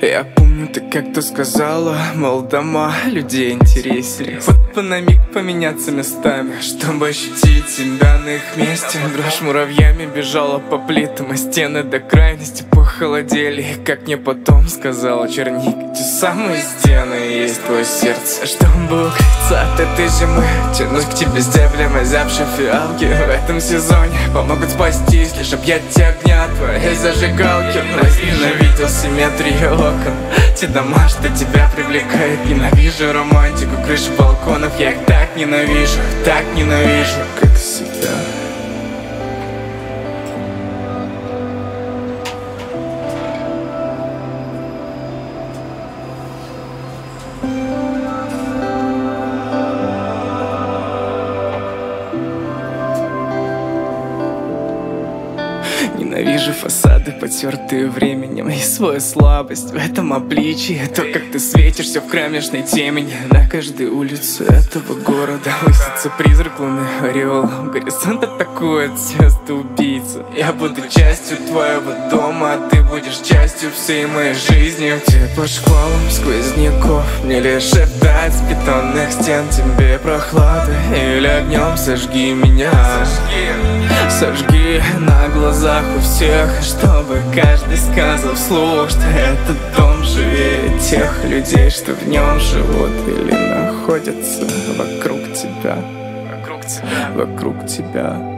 Я помню, ты как-то сказала, мол, дома людей интереснее. Вот бы на миг поменяться местами, чтобы ощутить себя на их месте. Дрожь муравьями бежала по плитам, а стены до крайности похолодели. И как мне потом сказала черник, те самые стены и есть твое сердце. Чтобы укрыться от этой зимы, тянусь к тебе с дебрем озябшей фиалки. В этом сезоне помогут спастись лишь объятия огня твоей зажигалки. Возненавидел симметрию окон, те дома, что тебя привлекают. Ненавижу романтику, крыши балконов. Я их так ненавижу, как себя. Ненавижу фасады, потертые временем, и свою слабость в этом обличии. То, как ты светишься в кромешной темени. На каждой улице этого города высится призрак луны ореолом. Горизонт атакует звезды убийца. Я буду частью твоего дома, а ты будешь частью всей моей жизни. Где по шквалам сквозняков мне лишь шептать с бетонных стен тебе прохлады. Или огнем сожги меня, сожги на глазах у всех, чтобы каждый сказал вслух, что этот дом живее тех людей, что в нем живут или находятся вокруг тебя.